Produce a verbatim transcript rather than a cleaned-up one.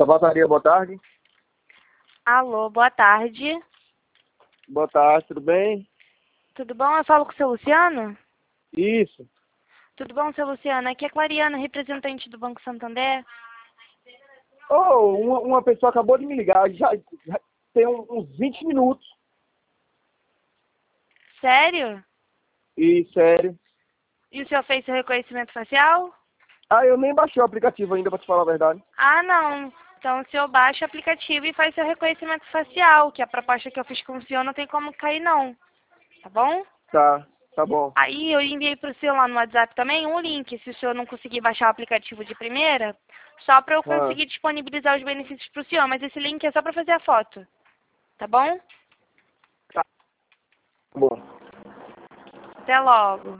Salvataria, boa tarde. Alô, boa tarde. Boa tarde, tudo bem? Tudo bom? Eu falo com o seu Luciano? Isso. Tudo bom, seu Luciano? Aqui é a Clariana, representante do Banco Santander. Oh, uma, uma pessoa acabou de me ligar, já, já tem um- uns vinte minutos. Sério? E sério. E o senhor fez seu reconhecimento facial? Ah, eu nem baixei o aplicativo ainda, pra te falar a verdade. Ah, não. Então o senhor baixa o aplicativo e faz seu reconhecimento facial, que a proposta que eu fiz com o senhor não tem como cair, não. Tá bom? Tá, tá bom. Aí eu enviei para o senhor lá no WhatsApp também um link, se o senhor não conseguir baixar o aplicativo de primeira, só para eu Ah, conseguir disponibilizar os benefícios para o senhor. Mas esse link é só para fazer a foto. Tá bom? tá bom. Até logo.